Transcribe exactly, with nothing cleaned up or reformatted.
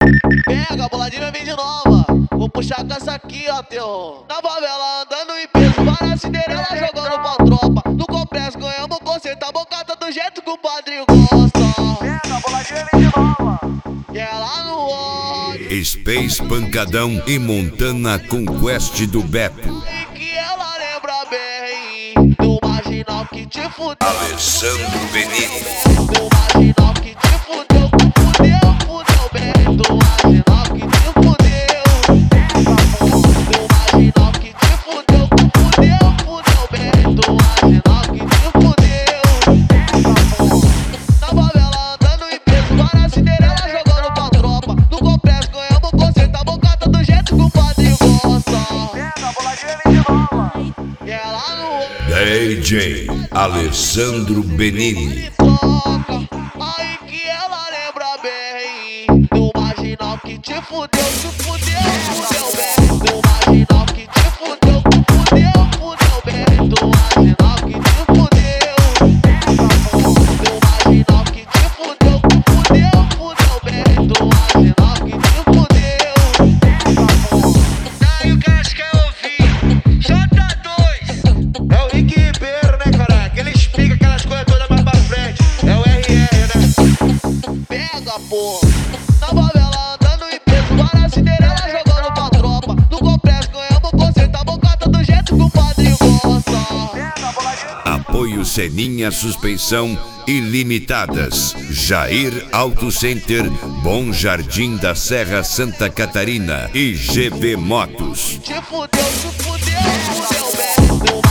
Pega, a boladinha vem de nova. Vou puxar com essa aqui, ó, teu. Na favela andando em peso, para a Cinderela jogando pra tropa. No complexo ganhamos conceito, a bocata do jeito que o padrinho gosta. Pega, a boladinha vem de nova. E ela no ódio. Space Pancadão e Montana Conquest do Beto. E que ela lembra bem do marginal que te fudeu. Alessandro Benini. Do marginal que te fudeu, fudeu, fudeu bem. Do marginal que te fudeu. Do marginal que te fudeu, fudeu, fudeu bem. Do marginal que te fudeu. Na favela andando em peso, para a Cinderela jogando pra tropa. No complexo ganhamos conceito, a bocata do jeito que o padrinho gosta. Pega, a boladinha vem de nova. E ela no D J Alessandro Benini. toca, aí que ela lembra bem do marginal que te fudeu, te fudeu, fudeu bem. Do marginal que te fudeu, fudeu, fudeu bem. Do marginal que te fudeu. Do marginal que te fudeu, fudeu, fudeu bem. Do marginal que te fudeu. Daí o que acho que é ouvir J dois. É o Rick Ribeiro, né, cara? Que ele explica aquelas coisas todas mais pra frente. É o R R, né? Pega, porra. Na favela andando em peso, para a Cinderela jogando pra tropa. No complexo ganhamos conceito, a bocata do jeito que o padrinho gosta. Pega, a boladinha. Apoio Seninha Suspensão Ilimitadas. Jair Auto Center, Bom Jardim da Serra, Santa Catarina e G V Motos. Te fudeu, te fudeu, fudeu bem. Do